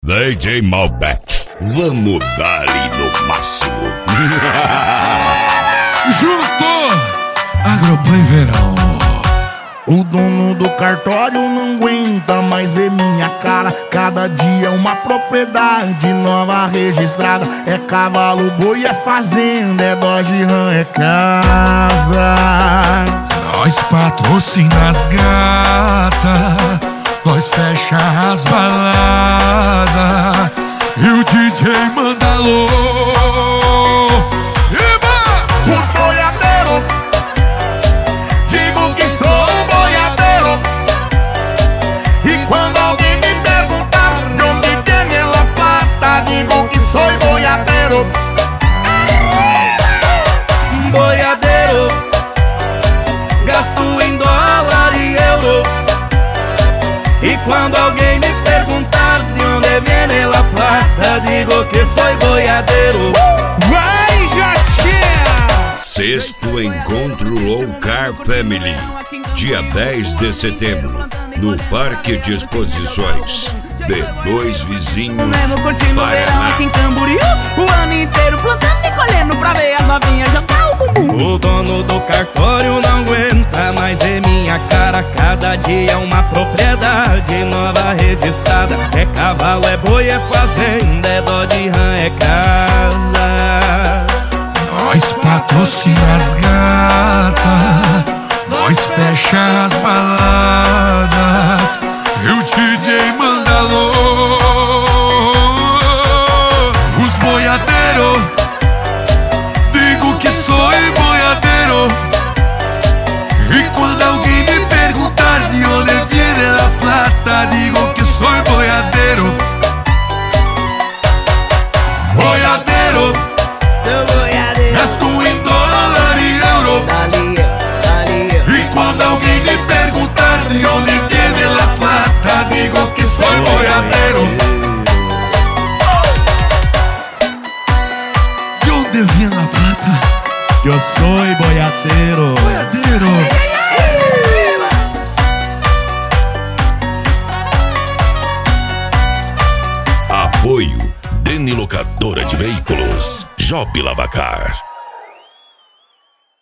DJ Malbec, vamos dar-lhe no máximo. Juntou Agropan Verão. O dono do cartório não aguenta mais ver minha cara. Cada dia uma propriedade nova registrada. É cavalo, boi, é fazenda, é Dodge Ram, é casa. Nós patrocina as gata, nós fecha as baladas e o DJ manda alô. Os boiadeiros, digo que sou boiadeiro. E quando alguém me perguntar de onde vem ela plata, digo que sou boiadeiro. Boiadeiro, gasto em dólar e euro. E quando alguém me perguntar de onde vem la plata, digo que sou boiadeiro. Vai, Jatinha! Sexto Encontro Low Car Family, dia 10 de setembro, no Parque de Exposições de Dois Vizinhos, Mesmo curtindo o verão aqui em Camboriú, o ano inteiro plantando e colhendo pra ver as novinhas jantar o bumbum. O dono do cartório não aguenta mais ver minha cara. Cada dia uma propriedade nova registrada. É cavalo, é boi, é fazenda, é Dodge Ram, é casa. Nós patrocina as gata, nós fecha as baladas e o DJ manda alô. Os boiadeiros, digo que sou boiadeiro. E quando alguém me perguntar de onde vem a plata, digo que sou boiadeiro. Boiadeiro, Sou boiadeiro, gasto em dólar e euro. dali. E quando alguém me perguntar de onde vem a plata, digo que sou boiadeiro. De onde vem a plata? Eu sou boiadeiro. Boiadeiro. Apoio Deni Locadora de Veículos, Job Lavacar.